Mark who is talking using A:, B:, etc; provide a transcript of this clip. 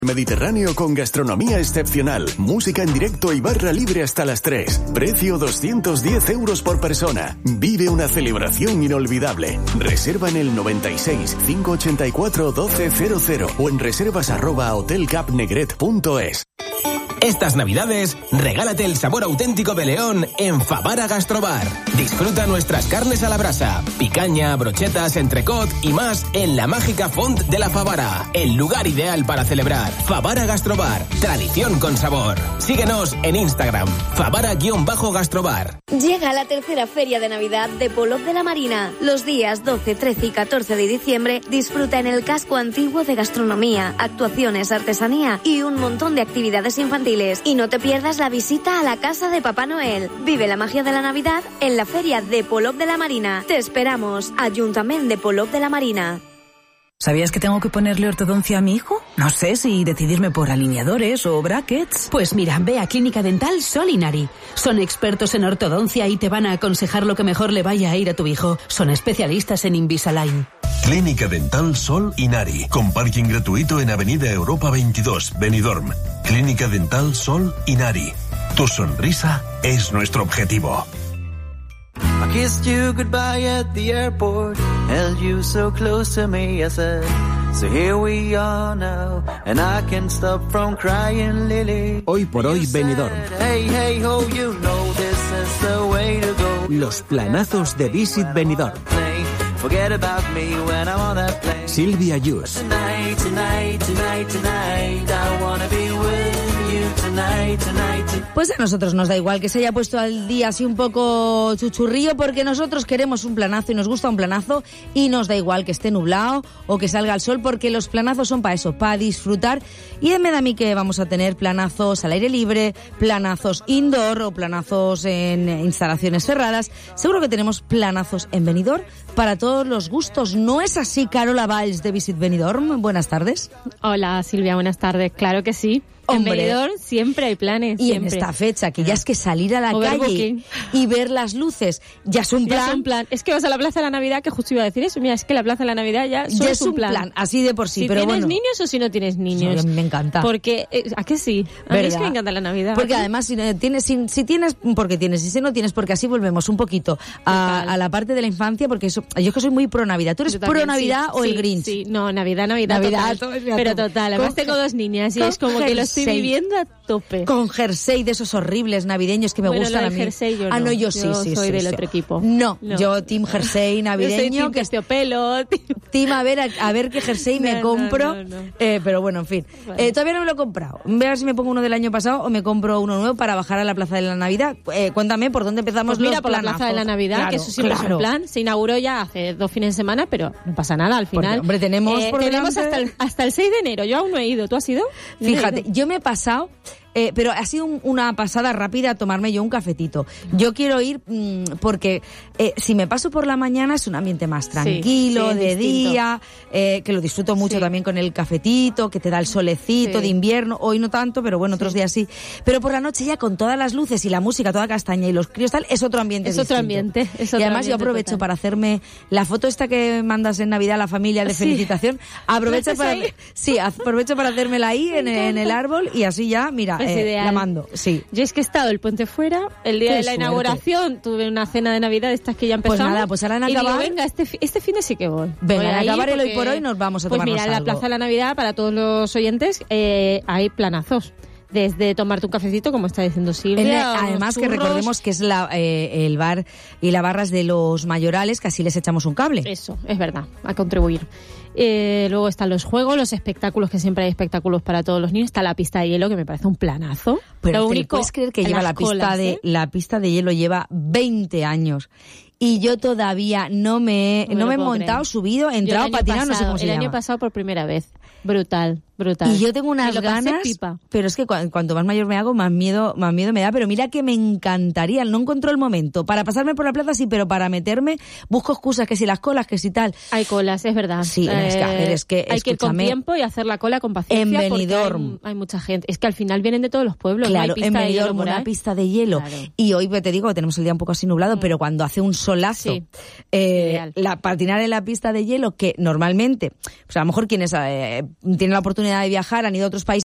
A: Mediterráneo con gastronomía excepcional, música en directo y barra libre hasta las 3. Precio 210 euros por persona. Vive una celebración inolvidable. Reserva en el 96 584 1200 o en reservas@hotelcapnegret.es.
B: Estas Navidades, regálate el sabor auténtico de León en Favara Gastrobar. Disfruta nuestras carnes a la brasa, picaña, brochetas, entrecot y más en la mágica Font de la Favara, el lugar ideal para celebrar. Favara Gastrobar, tradición con sabor. Síguenos en Instagram, Favara_Gastrobar.
C: Llega la tercera feria de Navidad de Polop de la Marina. Los días 12, 13 y 14 de diciembre disfruta en el casco antiguo de gastronomía, actuaciones, artesanía y un montón de actividades infantiles. Y no te pierdas la visita a la casa de Papá Noel. Vive la magia de la Navidad en la feria de Polop de la Marina. Te esperamos. Ayuntamiento de Polop de la Marina.
D: ¿Sabías que tengo que ponerle ortodoncia a mi hijo? No sé si decidirme por alineadores o brackets.
E: Pues mira, ve a Clínica Dental Sol Inari. Son expertos en ortodoncia y te van a aconsejar lo que mejor le vaya a ir a tu hijo. Son especialistas en Invisalign.
F: Clínica Dental Sol Inari, con parking gratuito en Avenida Europa 22, Benidorm. Clínica Dental Sol Inari. Tu sonrisa es nuestro objetivo.
G: I kissed you goodbye at the airport, held you so close to me, I said, so here we are now, and I can't stop from crying, Lily.
H: Hoy por hoy, Benidorm.
G: Hey, hey, ho, you know this is the way to go.
H: Los planazos de Visit Benidorm.
G: Forget about me when I'm on that plane.
H: Silvia Yus.
G: Tonight, tonight, tonight, tonight, I wanna be with you tonight, tonight.
I: Pues a nosotros nos da igual que se haya puesto al día así un poco chuchurrío, porque nosotros queremos un planazo y nos gusta un planazo, y nos da igual que esté nublado o que salga el sol, porque los planazos son para eso, para disfrutar. Y me da a mí que vamos a tener planazos al aire libre, planazos indoor o planazos en instalaciones cerradas. Seguro que tenemos planazos en Benidorm para todos los gustos. ¿No es así, Carola Valls de Visit Benidorm? Buenas tardes.
J: Hola, Silvia, buenas tardes. Claro que sí.
I: Hombre,
J: en Benidorm siempre hay planes.
I: Y
J: siempre.
I: en esta fecha, que ya es que salir a la calle y ver las luces ya es un plan.
J: Ya es un plan. Es que vas a la Plaza de la Navidad, que justo iba a decir eso. Mira, es que la Plaza de la Navidad ya es un plan.
I: Así de por sí.
J: Si
I: pero
J: tienes
I: bueno,
J: niños o si no tienes niños.
I: Sí, me encanta.
J: Porque, ¿a qué sí? A mí es que me encanta la Navidad.
I: Porque además, si tienes, porque tienes, y si no tienes, porque así volvemos un poquito a la parte de la infancia, porque eso, yo es que soy muy pro Navidad. ¿Tú eres pro Navidad o el Grinch?
J: Sí, no, Navidad, total. Pero total, además tengo dos niñas y es como que lo estoy viviendo a tope.
I: Con jersey de esos horribles navideños que me gustan a mí.
J: Jersey yo no.
I: No, yo
J: soy del otro equipo.
I: No, yo team jersey navideño.
J: Yo soy team terciopelo.
I: Team a ver qué jersey me compro. No. Pero bueno, en fin. Vale. Todavía no me lo he comprado. Voy a ver si me pongo uno del año pasado o me compro uno nuevo para bajar a la Plaza de la Navidad. Cuéntame por dónde empezamos
J: pues mira,
I: los
J: por
I: planazos.
J: La Plaza de la Navidad,
I: claro,
J: que eso siempre es un plan. Se inauguró ya hace 2 fines de semana, pero no pasa nada al final.
I: Porque, hombre, tenemos
J: hasta el 6 de enero. Yo aún no he ido. ¿Tú has ido?
I: Fíjate, yo me he pasado... pero ha sido una pasada rápida tomarme yo un cafetito. Yo quiero ir porque si me paso por la mañana es un ambiente más tranquilo, sí, de distinto. Día, que lo disfruto mucho también con el cafetito, que te da el solecito de invierno. Hoy no tanto, pero bueno, otros días sí. Pero por la noche ya con todas las luces y la música toda castaña y los críos tal, es otro ambiente distinto.
J: Otro ambiente.
I: Y además yo aprovecho para hacerme la foto esta que mandas en Navidad a la familia de felicitación. Aprovecho para hacérmela ahí en el árbol y así ya, mira, la mando, sí.
J: Yo es que he estado el puente fuera, el día de la inauguración, tuve una cena de Navidad de estas que ya empezamos.
I: Pues nada, pues ahora en acabar.
J: Y digo, venga, este fin de sí que voy.
I: Venga, en acabar el hoy por hoy nos vamos a tomarnos algo.
J: Pues mira, en la Plaza de la Navidad, para todos los oyentes, hay planazos. Desde tomarte un cafecito, como está diciendo Silvia.
I: Además, que recordemos que es el bar y la barra es de los mayorales, que así les echamos un cable.
J: Eso, es verdad, a contribuir. Luego están los juegos, los espectáculos, que siempre hay espectáculos para todos los niños. Está la pista de hielo, que me parece un planazo.
I: Pero ¿puedes creer que lleva la pista de hielo lleva 20 años? Y yo todavía no me he montado, subido, entrado, patinado, no sé cómo se llama.
J: El año pasado por primera vez. Brutal.
I: Y yo tengo unas ganas, pero es que cuanto más mayor me hago, más miedo me da. Pero mira que me encantaría, no encuentro el momento. Para pasarme por la plaza sí, pero para meterme, busco excusas, que si las colas, que si tal.
J: Hay colas, es verdad.
I: Sí, es que
J: hay que ir con tiempo y hacer la cola con paciencia.
I: En Benidorm
J: hay mucha gente. Es que al final vienen de todos los pueblos.
I: Claro,
J: no hay pista
I: en Benidorm una pista de hielo. Claro. Y hoy te digo que tenemos el día un poco así nublado, pero cuando hace un solazo, patinar en la pista de hielo, que normalmente, pues a lo mejor quienes tienen la oportunidad de viajar, han ido a otros países